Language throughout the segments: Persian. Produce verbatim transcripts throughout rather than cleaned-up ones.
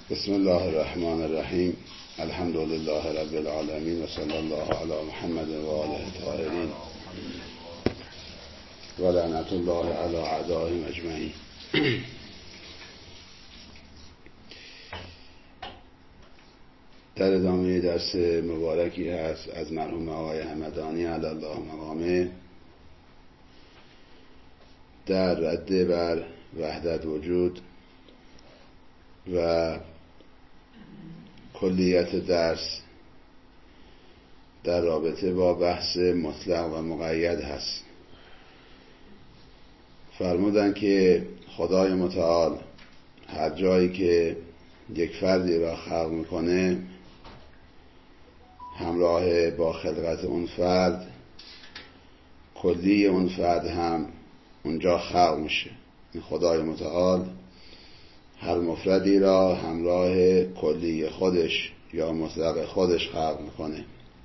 بسم الله الرحمن الرحیم. الحمد لله رب العالمین و صلی الله علی محمد و آله الطاهرین و لعنت الله علی اعدائهم اجمعین. در ادامه درس مبارکی هست از مرحوم آقای همدانی علی الله مقامه در رد بر وحدت وجود و کلیت درس در رابطه با بحث مطلق و مقید هست. فرمودن که خدای متعال هر جایی که یک فردی را خلق میکنه همراه با خلقت اون فرد کلی اون فرد هم اونجا خلق میشه. خدای متعال هر مفردی را همراه کلی خودش یا مطلق خودش خلق میکنه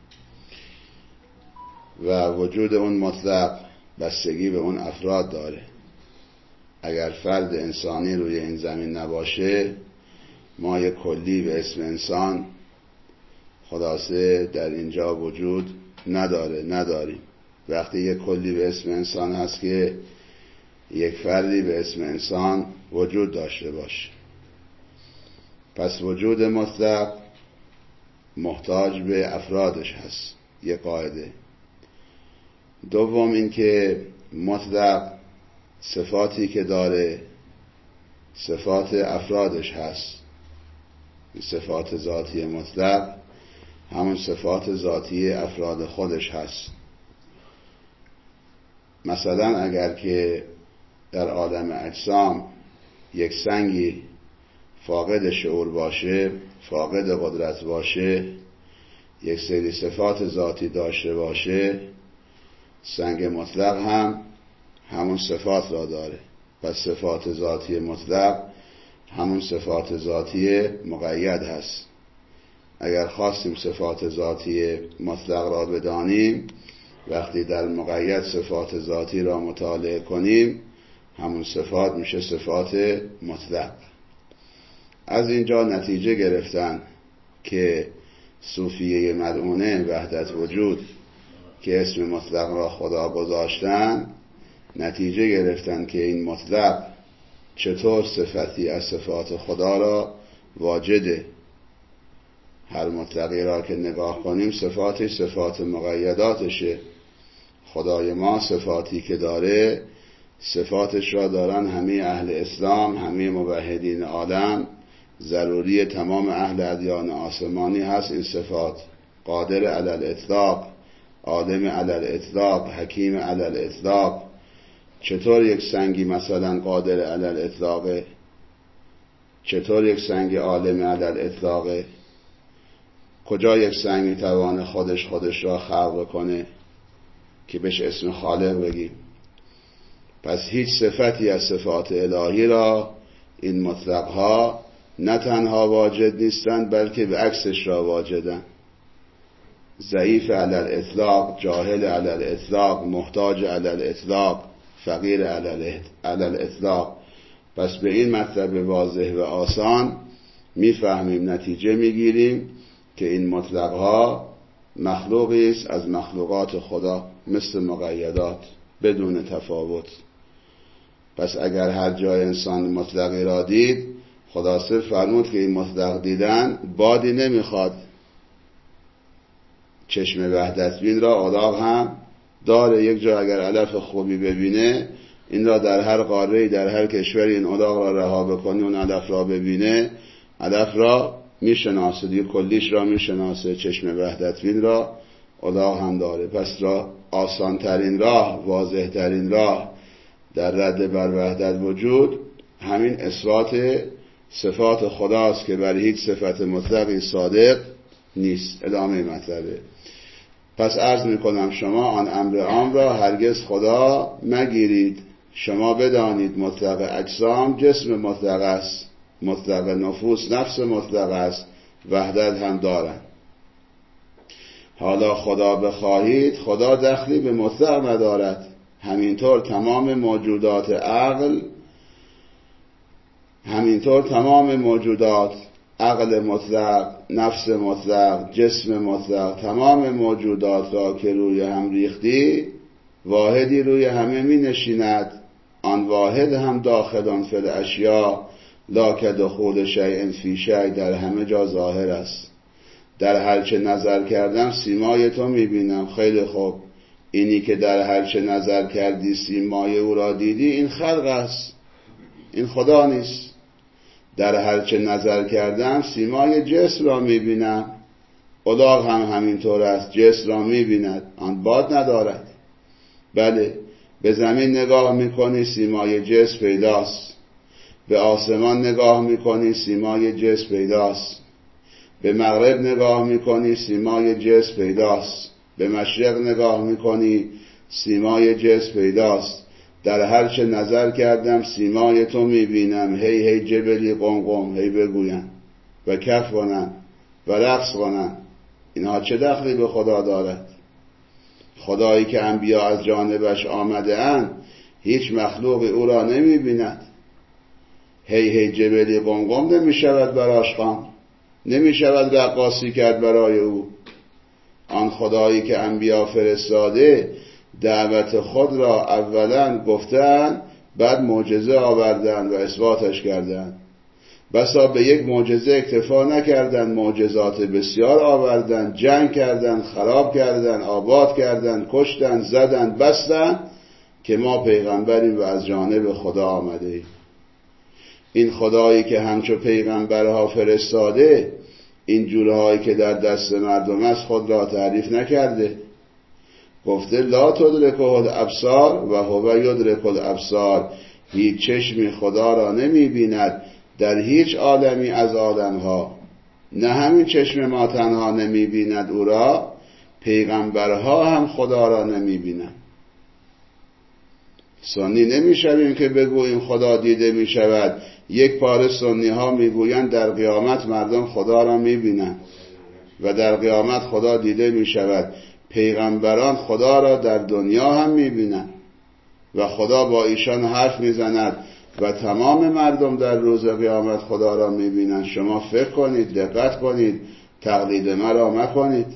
و وجود اون مطلق بستگی به اون افراد داره. اگر فرد انسانی روی این زمین نباشه ما یک کلی به اسم انسان خلاصه در اینجا وجود نداره نداریم. وقتی یک کلی به اسم انسان هست که یک فردی به اسم انسان وجود داشته باشه. پس وجود مطلق محتاج به افرادش هست، یک قاعده. دوم این که مطلق صفاتی که داره صفات افرادش هست. صفات ذاتی مطلق همون صفات ذاتی افراد خودش هست. مثلا اگر که در عالم اجسام یک سنگی فاقد شعور باشه، فاقد قدرت باشه، یک سری صفات ذاتی داشته باشه، سنگ مطلق هم همون صفات را داره. پس صفات ذاتی مطلق همون صفات ذاتی مقید هست. اگر خواستیم صفات ذاتی مطلق را بدانیم، وقتی در مقید صفات ذاتی را مطالعه کنیم همون صفات میشه صفات مطلق. از اینجا نتیجه گرفتن که صوفیه ملعونه وحدت وجود که اسم مطلق را خدا گذاشتن، نتیجه گرفتن که این مطلق چطور صفتی از صفات خدا را واجده. هر مطلقی را که نگاه کنیم صفاتش صفات مقیداتشه. خدای ما صفاتی که داره صفاتش را دارن همه اهل اسلام، همه موحدین عالم. ضروری تمام اهل ادیان آسمانی هست این صفات. قادر علی الاطلاق، عالم علی الاطلاق، حکیم علی الاطلاق. چطور یک سنگی مثلا قادر علی الاطلاقه؟ چطور یک سنگ عالم علی الاطلاقه؟ کجا یک سنگی توان خودش خودش را خلق کنه که بهش اسم خالق بگیم؟ پس هیچ صفتی از صفات الهی را این مطلقها نه تنها واجد نیستند بلکه به عکسش را واجدن. ضعیف علی الاطلاق، جاهل علی الاطلاق، محتاج علی الاطلاق، فقیر علی الاطلاق. پس به این مطلب واضح و آسان میفهمیم، نتیجه میگیریم که این مطلقها مخلوقی است از مخلوقات خدا، مثل مقیدات بدون تفاوت. پس اگر هر جای انسان مطلقی را دید، خلاصه فرمود که این مطلق دیدن بادی نمیخواد. چشم وحدت بین را الاغ هم داره. یک جا اگر علف خوبی ببینه، این را در هر قاره در هر کشوری این الاغ را رها بکنی اون علف را ببینه، علف را میشناسه، دیگه کلیش را میشناسه. چشم وحدت بین را الاغ هم داره. پس را آسان ترین راه، واضح ترین راه در رد بر وحدت وجود همین اثبات صفات خداست که برای هیچ صفت مطلقی صادق نیست. ادامه مطلبه. پس عرض میکنم شما آن امر عام را هرگز خدا نگیرید. شما بدانید مطلق اجسام جسم مطلق است، مطلق نفوس نفس مطلق است، وحدت هم دارند. حالا خدا بخواهید خدا دخلی به مطلق ندارد. همینطور تمام موجودات عقل همینطور تمام موجودات عقل مطلق، نفس مطلق، جسم مطلق، تمام موجودات را که روی هم ریختی، واحدی روی همه می نشیند. آن واحد هم داخلان فی الاشیاء لا کدخول شیء فی شیء، در همه جا ظاهر است. در هرچه نظر کردم سیمای تو می بینم. خیلی خوب، اینی که در هرچه نظر کردی سیمای او را دیدی، این خلق است، این خدا نیست. در هرچه نظر کردم سیمای جسم را می بینم. الاغ هم همینطور است، جسم را می بیند، آن باد ندارد. بله، به زمین نگاه می کنی سیمای جسم پیداست، به آسمان نگاه می کنی سیمای جسم پیداست، به مغرب نگاه می کنی سیمای جسم پیداست، به مشرق نگاه می کنی سیمای جسم پیداست. در هر چه نظر کردم سیمای تو می بینم. هی هی جبلی قم قم، هی بگوین و کف کنن و رقص کنن. اینها چه دخلی به خدا دارد؟ خدایی که انبیا از جانبش آمده اند هیچ مخلوق او را نمی بیند. هی هی جبلی قم قم نمی شود براش خان، نمی شود رقاصی کرد برای او. آن خدایی که انبیا فرستاده دعوت خود را اولا گفتن، بعد معجزه آوردن و اثباتش کردن. بسا به یک معجزه اکتفا نکردن، معجزات بسیار آوردن، جنگ کردن، خراب کردن، آباد کردن، کشتن، زدن، بستن که ما پیغمبریم و از جانب خدا آمده ایم. این خدایی که همچو پیغمبرها فرستاده این جورهایی که در دست مردم است خود را تعریف نکرده. گفته لا تدرکه الابصار و هو یدرک الابصار، هیچ چشمی خدا را نمی بیند در هیچ عالمی از عالمها. نه همین چشم ما تنها نمی بیند او را، پیغمبرها هم خدا را نمی بینند. سنی نمی شویم که بگوییم خدا دیده می شود. یک پاره سنی ها می گویند در قیامت مردم خدا را می بینند و در قیامت خدا دیده می شود. پیغمبران خدا را در دنیا هم می بینند و خدا با ایشان حرف می زند و تمام مردم در روز قیامت خدا را می بینند. شما فکر کنید، دقت کنید، تقلید مرا مکنید.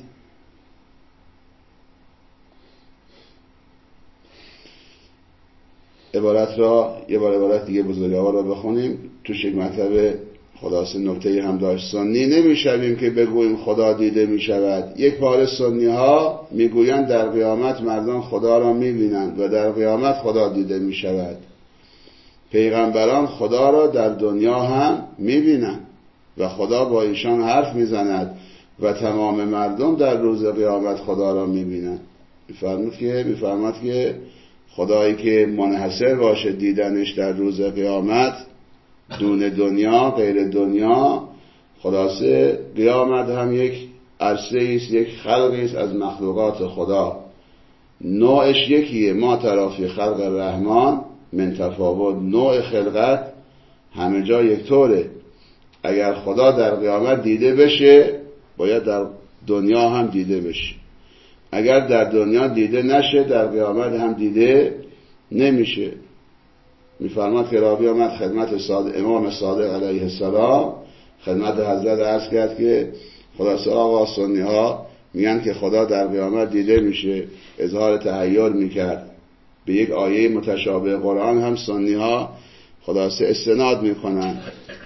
عبارت را یه بار عبارت دیگه بزرگوار را بخونیم. توش یک مطلب خلاصه نکته هم داشت. سنی نمی شویم که بگوییم خدا دیده می شود. یک پاره سنی ها می گویند در قیامت مردم خدا را می بینند و در قیامت خدا دیده می شود. پیغمبران خدا را در دنیا هم می بینند و خدا با ایشان حرف می زند و تمام مردم در روز قیامت خدا را می بینند. می‌فرماید که می‌فرماید که خدایی که منحصر باشه دیدنش در روز قیامت، دون دنیا، غیر دنیا، خلاصه قیامت هم یک عرصه است، یک خلقی است از مخلوقات خدا. نوعش یکیه، ما ترافی خلق الرحمن من تفاوت. نوع خلقت همه جا یک طوره. اگر خدا در قیامت دیده بشه باید در دنیا هم دیده بشه. اگر در دنیا دیده نشه در قیامت هم دیده نمیشه. میفرماد که راوی آمد خدمت صادق امام صادق علیه السلام، خدمت حضرت عرض کرد که خلاصه آقا سنی ها میگن که خدا در قیامت دیده میشه. اظهار تحیر میکرد به یک آیه متشابه قرآن. هم سنی ها خلاصه استناد میکنن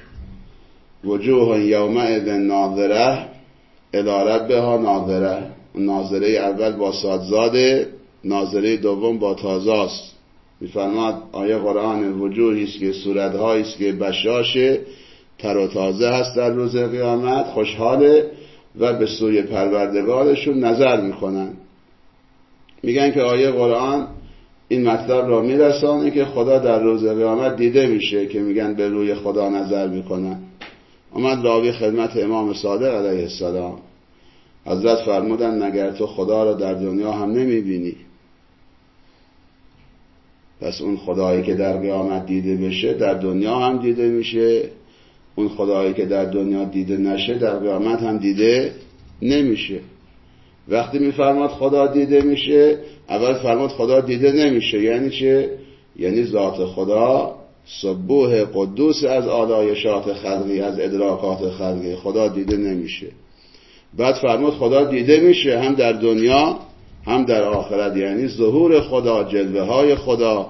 وجوه یومئذ ناظره الی ربها ناظره. ناظره اول با سادزاده، ناظره دوم با تازاست. میفرماد آیه قرآن وجوهی است که صورتهایی است که بشاشه، تر و تازه هست در روز قیامت، خوشحاله و به سوی پروردگارشون نظر میکنن. میگن که آیه قرآن این مطلب را میرسانه که خدا در روز قیامت دیده میشه که میگن به روی خدا نظر میکنن. اومد راوی خدمت امام صادق علیه السلام، حضرت فرمودن مگر تو خدا را در دنیا هم نمیبینی؟ پس اون خدایی که در قیامت دیده بشه در دنیا هم دیده میشه، اون خدایی که در دنیا دیده نشه در قیامت هم دیده نمیشه. وقتی میفرماد خدا دیده میشه، اول فرمود خدا دیده نمیشه. یعنی چه؟ یعنی ذات خدا سبوح قدوس از آلایشات خلقی، از ادراکات خلقی. خدا دیده نمیشه. بعد فرمود خدا دیده میشه هم در دنیا هم در آخرت، یعنی ظهور خدا، جلوه های خدا،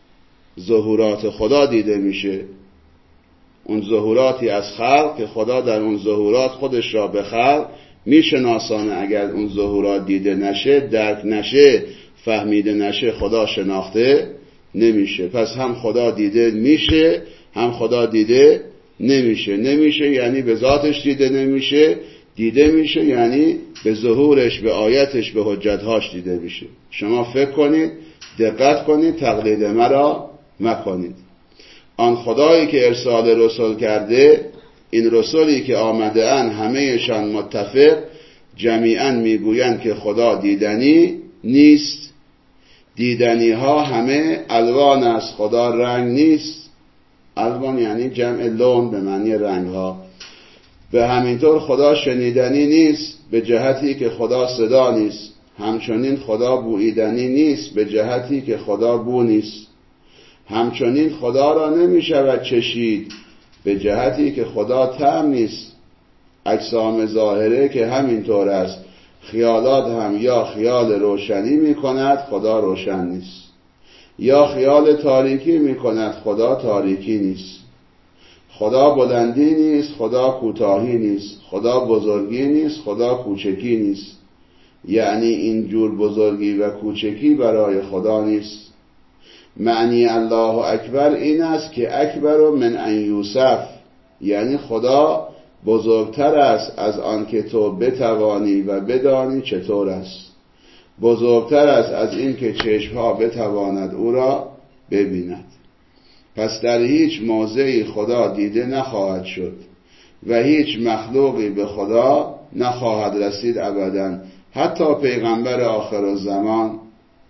ظهورات خدا دیده میشه. اون ظهوراتی از خلق که خدا در اون ظهورات خودش را به خلق میشناسانه. اگر اون ظهورات دیده نشه، درک نشه، فهمیده نشه، خدا شناخته نمیشه. پس هم خدا دیده میشه هم خدا دیده نمیشه. نمیشه یعنی به ذاتش دیده نمیشه، دیده میشه یعنی به ظهورش، به آیتش، به حجتهاش دیده میشه. شما فکر کنید، دقت کنید، تقلید مرا مکنید. آن خدایی که ارسال رسول کرده، این رسولی که آمده ان همهشان متفق جمیعا میگویند که خدا دیدنی نیست. دیدنی ها همه الوان است، خدا رنگ نیست. الوان یعنی جمع لون به معنی رنگ ها. به همینطور خدا شنیدنی نیست به جهتی که خدا صدا نیست. همچنین خدا بوییدنی نیست به جهتی که خدا بو نیست. همچنین خدا را نمی شود چشید به جهتی که خدا طعم نیست. اجسام ظاهره که همینطور است. خیالات هم یا خیال روشنی می کند، خدا روشن نیست، یا خیال تاریکی می کند، خدا تاریکی نیست. خدا بلندی نیست، خدا کوتاهی نیست. خدا بزرگی نیست، خدا کوچکی نیست. یعنی این جور بزرگی و کوچکی برای خدا نیست. معنی الله اکبر این است که اکبر من ان یوصف، یعنی خدا بزرگتر است از آن که تو بتوانی و بدانی چطور است. بزرگتر است از این که چشمها بتواند او را ببیند. پس در هیچ موضعی خدا دیده نخواهد شد و هیچ مخلوقی به خدا نخواهد رسید ابدا. حتی پیغمبر آخر الزمان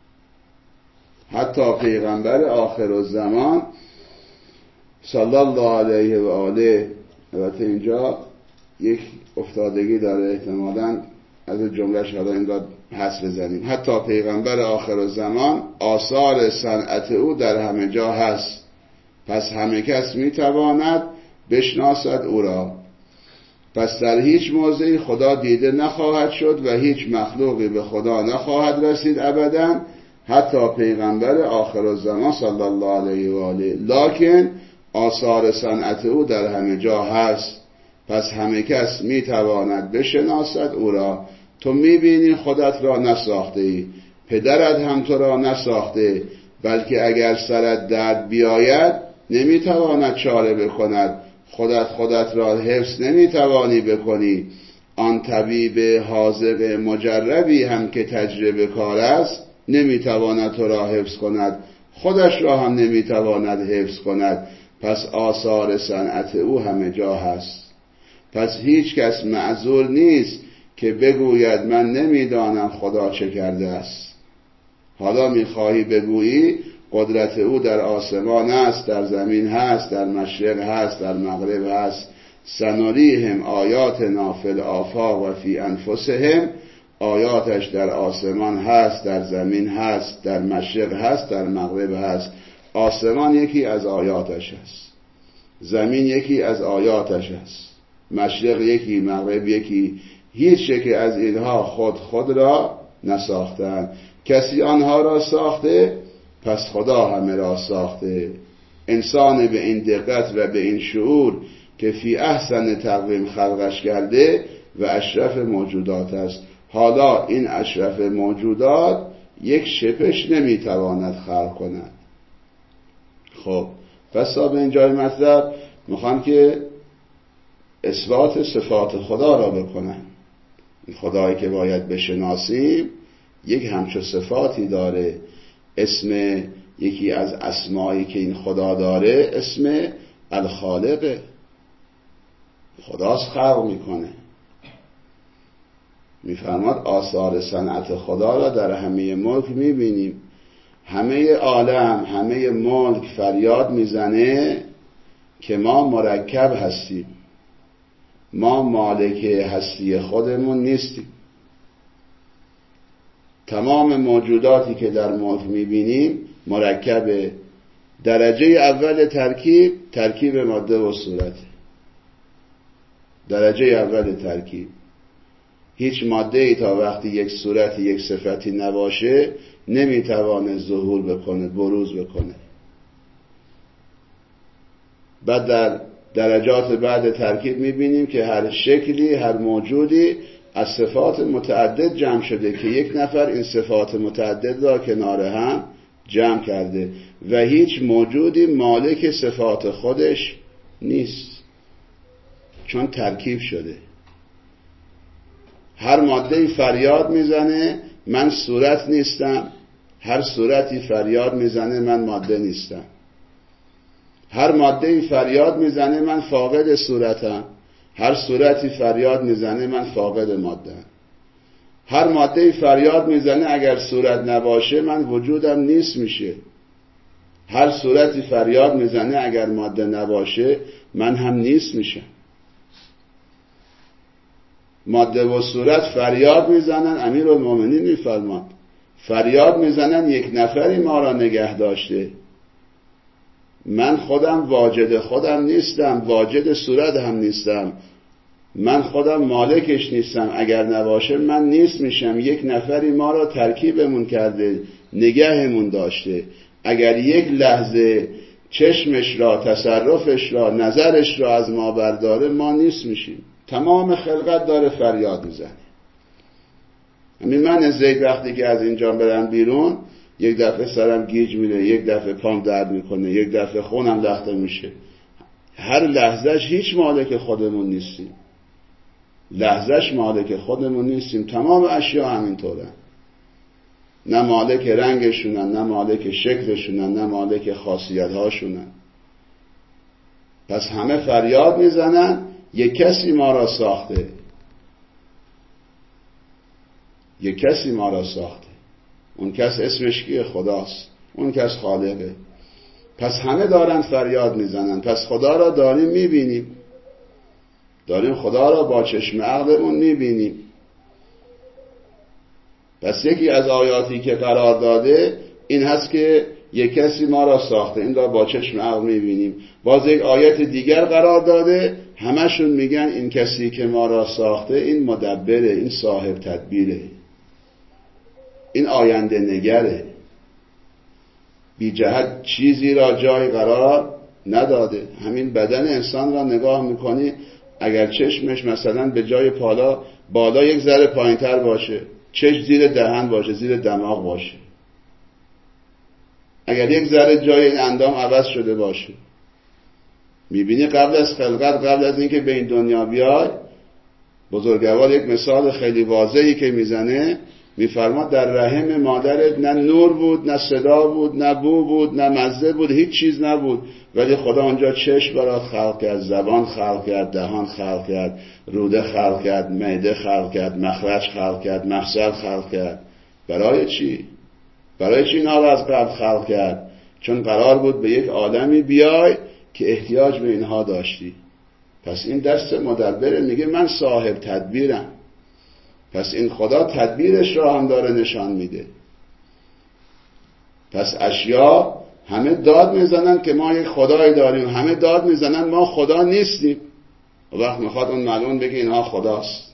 حتی پیغمبر آخر الزمان صلی الله علیه و آله. البته اینجا یک افتادگی داره، احتمالاً از جمله شده این را حس بزنیم. حتی پیغمبر آخر الزمان آثار صنعت او در همه جا هست، پس همه کس میتواند بشناسد او را. پس در هیچ موضعی خدا دیده نخواهد شد و هیچ مخلوقی به خدا نخواهد رسید ابدا، حتی پیغمبر آخر الزمان صلی الله علیه و آله. لکن آثار صنعت او در همه جا هست، پس همه کس میتواند بشناسد او را. تو میبینی خودت را نساخته ای، پدرت هم تو را نساخته، بلکه اگر سرت درد بیاید نمیتواند چاره بکند. خودت خودت را حفظ نمیتوانی بکنی. آن طبیب حاذق مجربی هم که تجربه کار است نمیتواند تو را حفظ کند، خودش را هم نمیتواند حفظ کند. پس آثار صنعت او همه جا هست. پس هیچ کس معذور نیست که بگوید من نمیدانم خدا چه کرده است. حالا میخواهی بگویی قدرت او در آسمان است، در زمین هست، در مشرق هست، در مغرب هست. سنریهم آیاتنا فی الآفاق و فی انفسهم. آیاتش در آسمان هست، در زمین هست، در مشرق هست، در مغرب هست. آسمان یکی از آیاتش است، زمین یکی از آیاتش است، مشرق یکی، مغرب یکی. هیچ یکی از اینها خود خود را نساختند. کسی آنها را ساخته، پس خدا همه را ساخته. انسان به این دقت و به این شعور که فی احسن تقویم خلقش کرده و اشرف موجودات است. حالا این اشرف موجودات یک شپش نمیتواند خلق کند. خب پس تا به اینجای مطلب میخوام که اثبات صفات خدا را بکنن. خدایی که باید بشناسیم یک همچو صفاتی داره. اسم یکی از اسمایی که این خدا داره اسم الخالقه. خداست خلق میکنه. میفرماد آثار صنعت خدا را در همه ملک میبینیم. همه عالم، همه ملک فریاد میزنه که ما مرکب هستیم، ما مالک هستی خودمون نیستیم. تمام موجوداتی که در ملک میبینیم مرکبه. درجه اول ترکیب ترکیب ماده و صورت. درجه اول ترکیب هیچ ماده ای تا وقتی یک صورتی یک صفتی نباشه نمیتوانه ظهور بکنه، بروز بکنه. بعد در درجات بعد ترکیب میبینیم که هر شکلی، هر موجودی از صفات متعدد جمع شده که یک نفر این صفات متعدد را کنار هم جمع کرده و هیچ موجودی مالک صفات خودش نیست، چون ترکیب شده. هر ماده‌ای فریاد میزنه من صورت نیستم، هر صورتی فریاد میزنه من ماده نیستم. هر ماده‌ای فریاد میزنه من فاقد صورتم، هر صورتی فریاد میزنه من فاقد ماده‌ام. هر ماده‌ای فریاد میزنه اگر صورت نباشه من وجودم نیست میشه. هر صورتی فریاد میزنه اگر ماده نباشه من هم نیست میشم. ماده و صورت فریاد میزنن، امیرالمومنین میفرماد فریاد میزنن یک نفری ما را نگه داشته. من خودم واجد خودم نیستم، واجد صورت هم نیستم، من خودم مالکش نیستم، اگر نباشه من نیست میشم. یک نفری ما را ترکیبمون کرده، نگهمون داشته. اگر یک لحظه چشمش را، تصرفش را، نظرش را از ما برداره ما نیست میشیم. تمام خلقت داره فریاد میزنه. همین من زید وقتی که از اینجا برم بیرون یک دفعه سرم گیج میره، یک دفعه پام درد میکنه، یک دفعه خونم لخته میشه. هر لحظهش هیچ مالک خودمون نیستیم، لحظهش مالک خودمون نیستیم. تمام اشیا همینطورن، نه مالک رنگشونن، نه مالک شکلشونن، نه مالک خاصیتهاشونن. پس همه فریاد میزنن یک کسی ما را ساخته، یک کسی ما را ساخته. اون کس اسمش کیه؟ خداست. اون کس خالقه. پس همه دارن فریاد میزنن. پس خدا را داریم میبینیم، داریم خدا را با چشم عقلمون میبینیم. پس یکی از آیاتی که قرار داده این هست که یک کسی ما را ساخته، این را با چشم عقل میبینیم. باز یک آیت دیگر قرار داده همشون میگن این کسی که ما را ساخته این مدبره، این صاحب تدبیره، این آینده نگره، بی جهت چیزی را جای قرار نداده. همین بدن انسان را نگاه میکنی، اگر چشمش مثلا به جای پالا بالا یک ذره پایینتر باشه، چشم زیر دهن باشه، زیر دماغ باشه، اگر یک ذره جای این اندام عوض شده باشه، میبینی قبل از خلقت، قبل از اینکه به این دنیا بیای، بزرگوار یک مثال خیلی واضحی که میزنه، میفرماد در رحم مادرت نه نور بود، نه صدا بود، نه بو بود، نه مزه بود، هیچ چیز نبود، ولی خدا اونجا چشم برات خلق کرد، زبان خلق کرد، دهان خلق کرد، روده خلق کرد، معده خلق کرد، مخرج خلق کرد، مفصل خلق کرد. برای چی؟ برای چی اینا رو از قبل خلق کرد؟ چون قرار بود به یک عالمی بیای که احتیاج به اینها داشتی. پس این دست مدبره، میگه من صاحب تدبیرم. پس این خدا تدبیرش را هم داره نشان میده. پس اشیا همه داد میزنن که ما یک خدایی داریم، همه داد میزنن ما خدا نیستیم. و وقت میخواد اون ملعون بگه اینها خداست.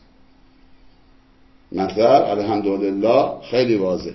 مطلب الحمدلله خیلی واضح.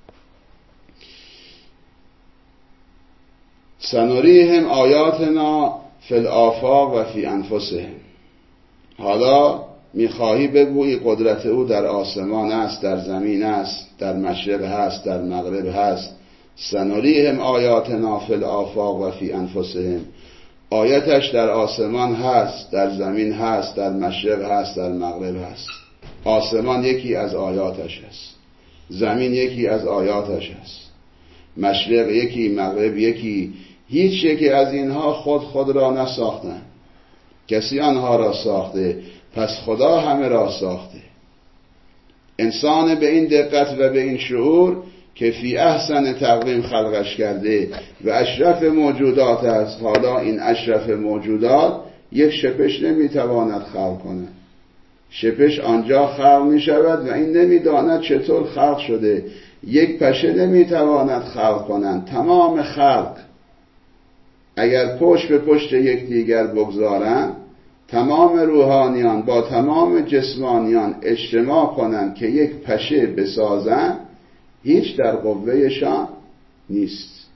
سنریهم آیاتنا فی الآفاق و فی انفسهم. حالا میخواهی بگویی قدرت او در آسمان است، در زمین است، در مشرق هست، در مغرب هست. سنریهم آیاتنا فی الآفاق و فی انفسهم. آیتش در آسمان هست، در زمین هست، در مشرق هست، در مغرب هست. آسمان یکی از آیاتش است، زمین یکی از آیاتش است، مشرق یکی، مغرب یکی. هیچ یکی از اینها خود خود را نساختن، کسی آنها را ساخته. پس خدا همه را ساخته. انسان به این دقت و به این شعور که فی احسن تقویم خلقش کرده و اشرف موجودات است. حالا این اشرف موجودات یک شپش نمیتواند خلق کند. شپش آنجا خلق می شود و این نمیداند چطور خلق شده. یک پشه نمیتواند خلق کنند. تمام خلق اگر پشت به پشت یکدیگر بگذارند، تمام روحانیان با تمام جسمانیان اجتماع کنند که یک پشه بسازند، هیچ در قوهشان نیست.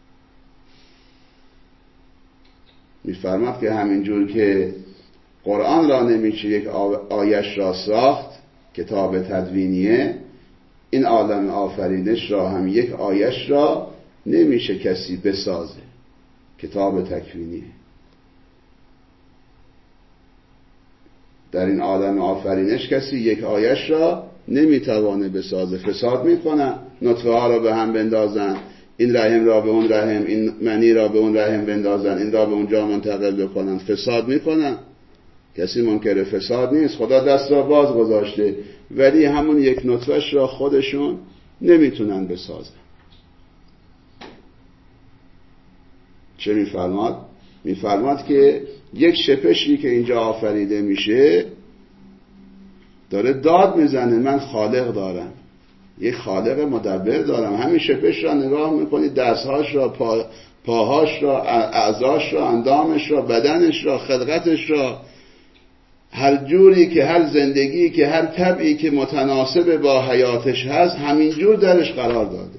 می‌فرماد که همینجور که قرآن را نمیشه یک آیش را ساخت، کتاب تدوینیه، این عالم آفرینش را هم یک آیش را نمیشه کسی بسازه، کتاب تکوینیه. در این عالم آفرینش کسی یک آیش را نمیتوانه بسازه. فساد میکنن، نطفه ها را به هم بندازن، این رحم را به اون رحم، این منی را به اون رحم بندازن، این را به اونجا منتقل بکنن، فساد میکنن. کسی منکر فساد نیست، خدا دست را باز گذاشته، ولی همون یک نطفهش را خودشون نمیتونن بسازن. چه میفرماد؟ میفرماد که یک شپشی که اینجا آفریده میشه داره داد میزنه، من خالق دارم، یک خالق مدبر دارم. همین شپش را نگاه میکنید، دستهاش را، پا، پاهاش را، اعضاش را، اندامش را، بدنش را، خلقتش را، هر جوری که، هر زندگی که، هر طبعی که متناسب با حیاتش هست همینجور درش قرار داده.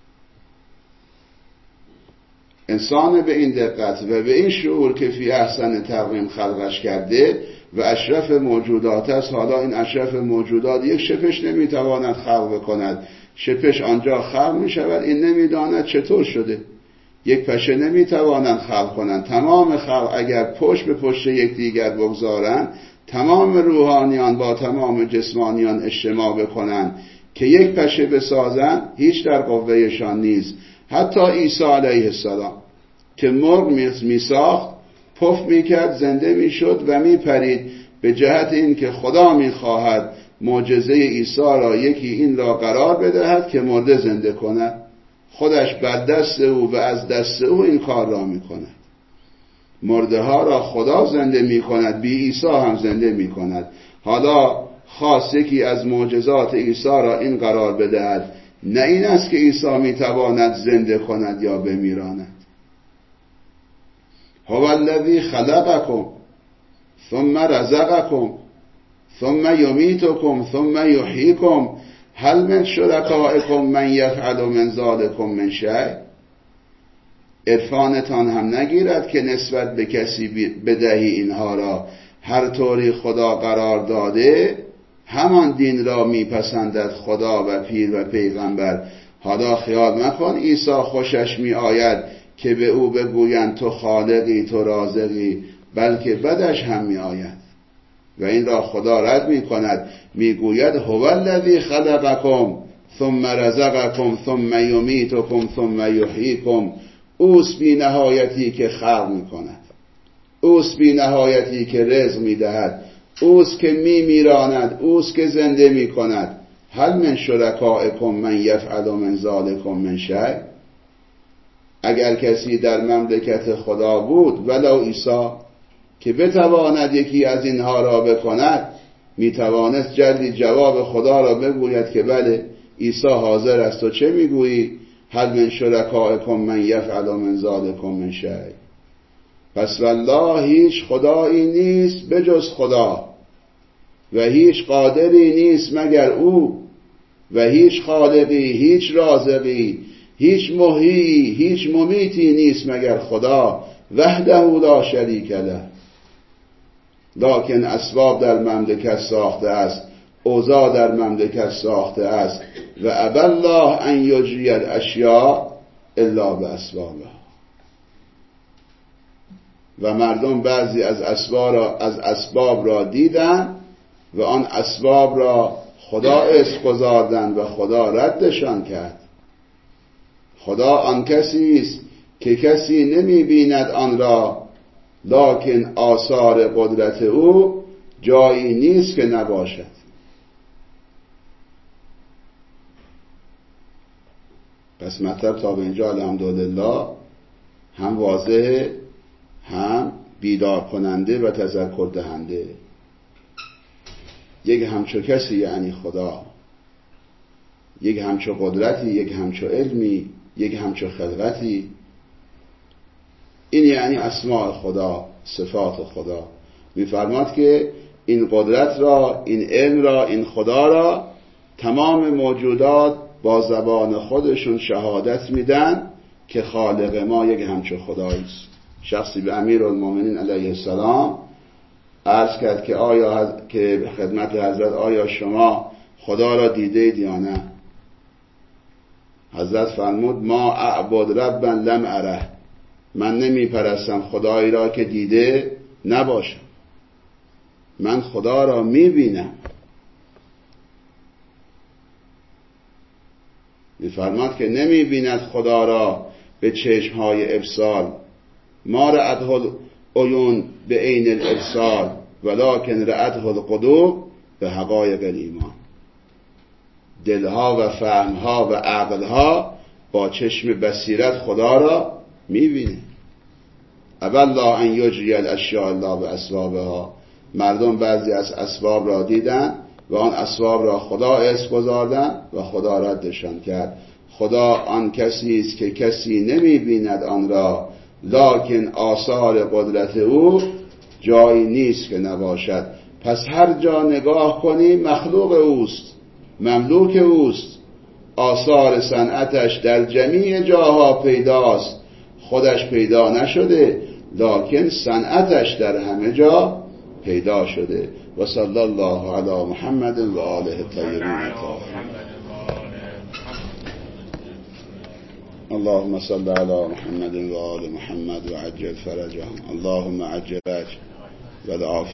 انسان به این دقت و به این شعور که فی احسن تقویم خلقش کرده و اشرف موجودات است. حالا این اشرف موجودات یک شپش نمیتواند خلق بکند، شپش آنجا خلق میشود، این نمیداند چطور شده. یک پشه نمیتوانند خلق کنند. تمام خلق اگر پشت به پشت یکدیگر بگذارند، تمام روحانیان با تمام جسمانیان اجتماع بکنند که یک پشه بسازند، هیچ در قوهشان نیست. حتی عیسی علیه السلام که مرغ می ساخت، پف می کرد، زنده می شد و می پرید، به جهت این که خدا می خواهد معجزه عیسی را یکی این را قرار بدهد که مرده زنده کند. خودش بر دست او و از دست او این کار را می کند. مرده ها را خدا زنده می کند، بی عیسی هم زنده می کند. حالا خاص یکی از معجزات عیسی را این قرار بدهد، نه این است که عیسی می تواند زنده کند یا بمیراند. هو الذی خلقکم ثم رزقکم ثم یمیتکم ثم یحییکم هل من شرکائکم من یفعل من ذلکم من شیء. عرفانتان هم نگیرد که نسبت به کسی بدهی اینها را. هر طوری خدا قرار داده همان دین را میپسندد خدا و پیر و پیغمبر. حالا خیال مکن عیسی خوشش می آید که به او بگویند تو خالقی، تو رازقی، بلکه بدش هم می آید و این را خدا رد می کند. می گوید هو الذی خلقکم ثم رزقکم ثم یمیتکم ثم یحییکم. اوست بی نهایتی که خلق می کند، اوست بی نهایتی که رزق می دهد، اوست که می میراند، اوست که زنده می کند. هل من شرکائکم من یفعل من ذلکم من شیء. اگر کسی در مملکت خدا بود، ولو عیسی، که بتواند یکی از اینها را بکند، میتوانست جلدی جواب خدا را بگوید که بله عیسی حاضر است. و چه میگویی؟ هل من شرکائکم من یفعل من ذلکم من شیء. پس والله هیچ خدایی نیست بجز خدا و هیچ قادری نیست مگر او و هیچ خالقی، هیچ رازقی، هیچ محیی، هیچ ممیتی نیست مگر خدا وحده لا شریک له. لکن اسباب در مملکت ساخته است، اوضاع در مملکت ساخته است و ابی الله ان یجری الاشیاء الا باسبابها. و مردم بعضی از اسباب را, از اسباب را دیدن و آن اسباب را خدا اسم گذاردن و خدا ردشان کرد. خدا آن کسی است که کسی نمی بیند آن را، لکن آثار قدرت او جایی نیست که نباشد. پس مطلب تا به اینجا الحمدلله هم واضحه، هم بیدار کننده و تذکر دهنده. یک همچو کسی یعنی خدا، یک همچو قدرتی، یک همچو علمی، یک همچو خلقتی. این یعنی اسماء خدا، صفات خدا. میفرماد که این قدرت را، این علم را، این خدا را تمام موجودات با زبان خودشون شهادت میدن که خالق ما یک همچو خدایی است. شخصی به امیرالمومنین علیه السلام عرض کرد که آیا حض... که خدمت حضرت آیا شما خدا را دیدید یا نه؟ حضرت فرمود ما اعبد ربا لم اره، من نمی پرستم خدایی را که دیده نباشم، من خدا را می بینم. می فرماد که نمی بیند خدا را به چشمهای ابصار، ما رأته العیون به عین الابصار ولکن رأته القلوب به حقایق الایمان. دلها و فهمها و عقلها با چشم بصیرت خدا را میبینه. اولا ان یجری الاشیاء الله به اسبابها، مردم بعضی از اسباب را دیدن و آن اسباب را خدا اسم گذاردن و خدا ردشان کرد. خدا آن کسی است که کسی نمیبیند آن را، لکن آثار قدرت او جایی نیست که نباشد. پس هر جا نگاه کنی مخلوق اوست، مملوک اوست، آثار صنعتش در جمیع جاها پیداست، خودش پیدا نشده لکن صنعتش در همه جا پیدا شده. و صلی الله علی محمد و آله الطاهرین الطاهرین. اللهم صل علی محمد و آل محمد و عجل فرجهم. اللهم عجل و العافیه.